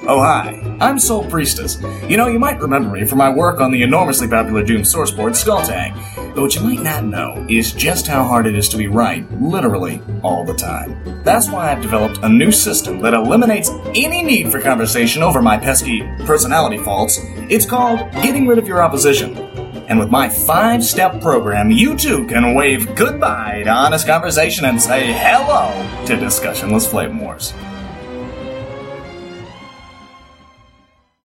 Oh hi, I'm Soul Priestess. You might remember me from my work on the enormously popular Doom source board Skulltag, but what you might not know is just how hard it is to be right, literally, all the time. That's why I've developed a new system that eliminates any need for conversation over my pesky personality faults. It's called Getting Rid of Your Opposition. And with my 5-step program, you too can wave goodbye to honest conversation and say hello to discussionless flame wars.